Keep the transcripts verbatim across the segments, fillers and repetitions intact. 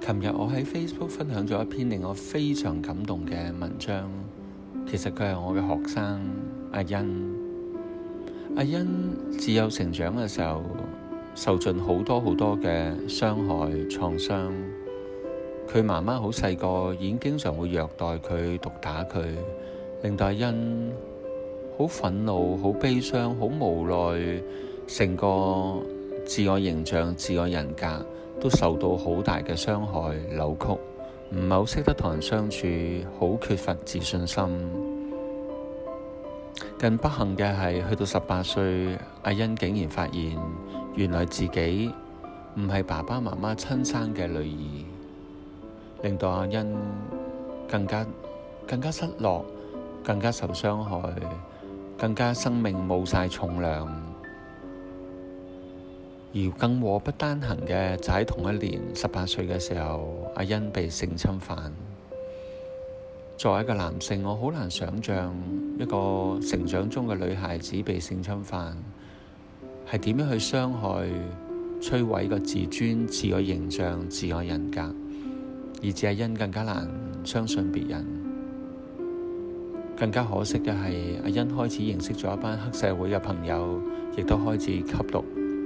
琴日我喺 Facebook 分享咗一篇令我非常感動嘅文章，其實佢係我嘅學生阿欣。阿欣自幼成長嘅時候，受盡好多好多嘅傷害創傷。佢媽媽好細個已經經常會虐待佢、毒打佢，令到阿欣好憤怒、好悲傷、好無奈，成個自我形象、自我人格都受到好大嘅傷害、扭曲，唔係好識得同人相處，好缺乏自信心。更不幸嘅係，去到十八歲，阿欣竟然發現原來自己唔係爸爸媽媽親生嘅女兒，令到阿欣更加更加失落，更加受傷害，更加生命冇晒重量。而更禍不單行嘅就喺同一年十八歲嘅時候，阿欣被性侵犯。作為一個男性，我好難想像一個成長中嘅女孩子被性侵犯係點樣去傷害、摧毀個自尊、自我形象、自我人格，以至阿欣更加難相信別人。更加可惜嘅係，阿欣開始認識咗一班黑社會嘅朋友，亦都開始吸毒。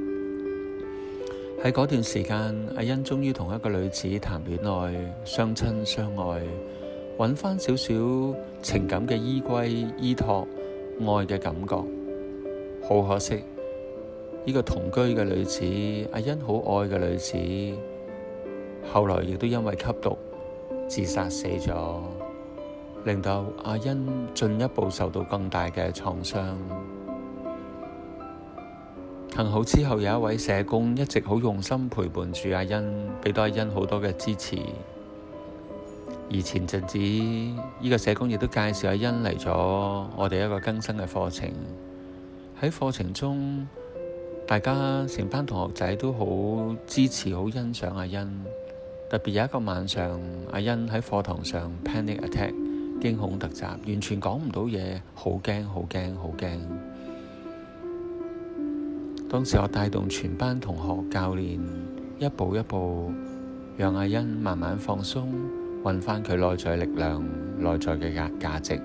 喺嗰段時間，阿欣終於同一個女子談戀愛，相親相愛，揾翻少少情感嘅依歸、依託、愛嘅感覺。好可惜，呢個同居嘅女子，阿欣好愛嘅女子，後來亦都因為吸毒自殺死咗，令到阿欣進一步受到更大嘅創傷。幸好之後有一位社工一直好用心陪伴住阿欣，俾到阿欣好多嘅支持。而前陣子呢個社工亦都介紹阿欣嚟咗我哋一個更新嘅課程。喺課程中，大家成班同學仔都好支持、好欣賞阿欣。特別有一個晚上，阿欣喺課堂上 panic attack 驚恐突襲，完全講唔到嘢，好驚、好驚、好驚。當時我帶動全班同學教練一步一步讓阿欣慢慢放鬆，揾返佢內在力量、內在嘅價價值。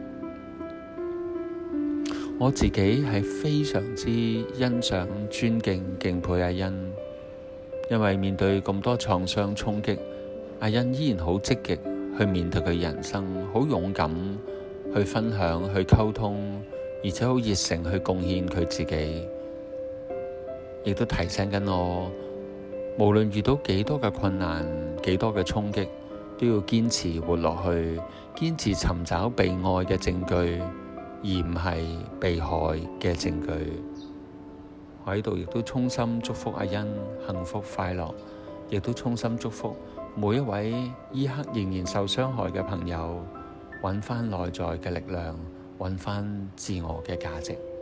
我自己係非常之欣賞、尊敬、敬佩阿欣，因為面對咁多創傷衝擊，阿欣依然好積極去面對佢人生，好勇敢去分享、去溝通，而且好熱誠去貢獻佢自己。亦都提醒緊我，無論遇到幾多嘅困難、幾多嘅衝擊，都要堅持活落去，堅持尋找被愛嘅證據，而唔係被害嘅證據。我喺度亦都衷心祝福阿欣幸福快樂，亦都衷心祝福每一位依刻仍然受傷害嘅朋友，揾返內在嘅力量，揾返自我嘅價值。